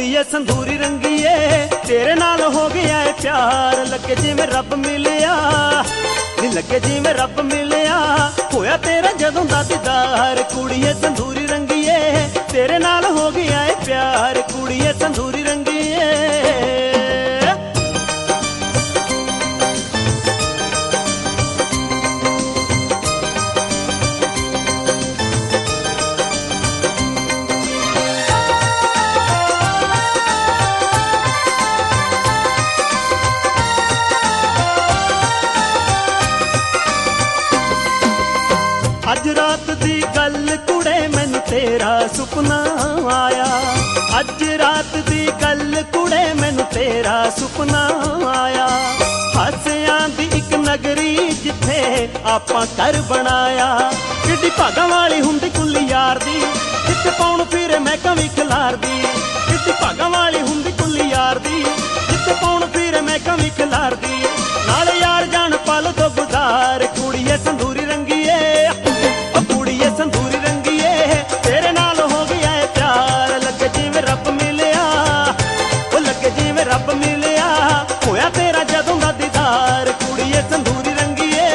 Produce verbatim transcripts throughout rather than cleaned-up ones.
कुड़िए संधूरी रंगीए तेरे नाल हो गया है प्यार, लगे जिवें रब मिलिया नी लगे जिवें रब मिलिया होया तेरा जदों दा दीदार। कुड़िए संधूरी रंगीए तेरे नाल हो गया है प्यार, कुड़िए संधूरी रंगीए। अज रात दी गल कुड़े मैनू तेरा सुपना आया, अज रात दी गल कुड़े मैनू तेरा सुपना आया। हासियां दी इक नगरी जिथे आपां घर बनाया, किड्डी भागां वाली हुंदी कुल्ली यार दी जिथे पौण फिरे मैं कवी खिलार दी। किड्डी भागां वाली हुंदी कुल्ली यार दी जिथे पौण फिरे मैं कवी खिलार दी। नाल यार जान पल तो गुजार कुड़िए संधूरी रंगीए, कुड़िए संधूरी रंगीए तेरे नाल हो गया है प्यार, लगे जिवें रब मिलिया ओ लगे जिवें रब मिलिया होया तेरा जदों दा दीदार। कुड़िए संधूरी रंगीए।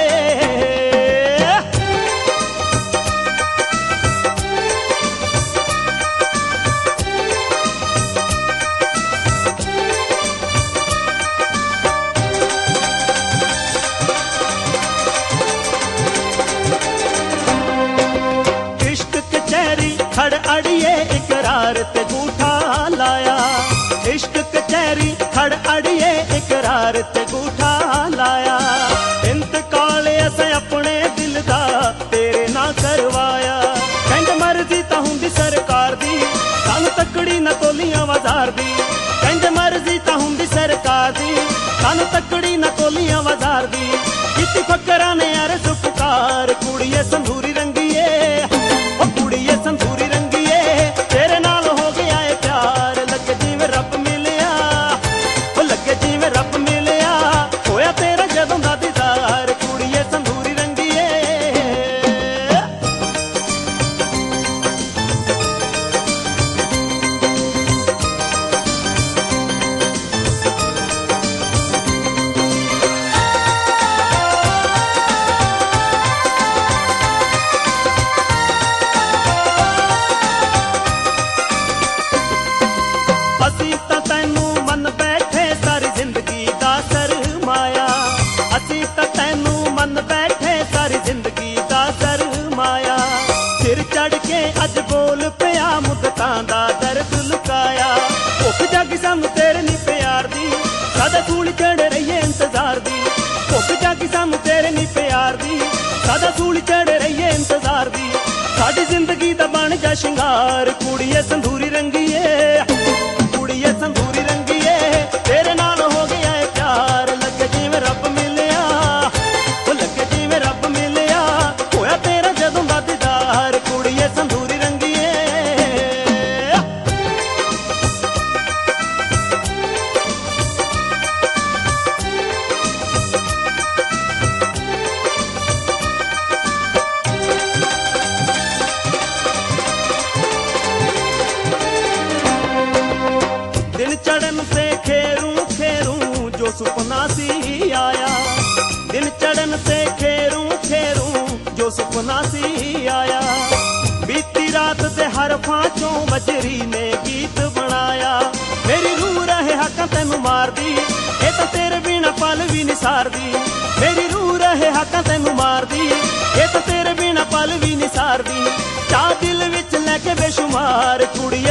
खड़ अड़िए इकरार ते गूठा लाया, इश्क कचहरी खड़ अड़िए इकरार ते गूठा लाया। इंतकाल असें अपने दिल दा तेरे ना करवाया, कहंदे मर्जी तां हुंदी सरकार दी सानू तकड़ी ना तोलियां वजार दी। कहंदे मर्जी तां हुंदी सरकार दी सानू तकड़ी ना तोलियां वजार दी। किती फकरां ने यार सुपुकार कुड़िए संधूरी रंगीए, ओ कुड़िए संधूरी रंगीए तेरे नाल हो गया है प्यार, लगे जिवें रब मिलिया ओ लगे जिवें रब मिलिया होया तेरा जदों दा दीदार। कुड़िए संधूरी रंगीए। असी तां तैनू मन बैठे सारी जिंदगी दा सरमाया, असी तां तैनू मन बैठे सारी जिंदगी दा सरमाया। सिर चढ़ के अज बोल पिया मुद्दतां दा दर्द लुकाया, भुख जागी सानू तेरे नी प्यार दी सादा सूली चढ़ रहीए इंतजार दी। भुख जागी सानू तेरे नी प्यार दी सादा सूली चढ़ रहीए इंतजार दी। साडी जिंदगी दा बन जा शिंगार कुड़िए संधूरी रंगीए, कुड़िए संधूरी रंगीए तेरे नाल हो गया है प्यार, लगे जिवें रब मिलिया ओ लगे जिवें रब मिलिया होया तेरा जदों दा दीदार। कुड़िए संधूरी रंगीए। दिन चढ़न से खेरूं खेरूं जो सुपना सी आया, दिन चढ़न से खेरूं खेरूं जो सुपना सी आया। बीती रात से हरफां चों बजरी ने गीत बनाया, मेरी रूह रहे हकां तैनू मार दी ये तां तेरे बिना पल भी निसार दी। मेरी रूह रहे हकां तैनू मार दी ये तां तेरे बिना पल भी निसार दी। चाह दिल विच लैके बेशुमार कुड़िए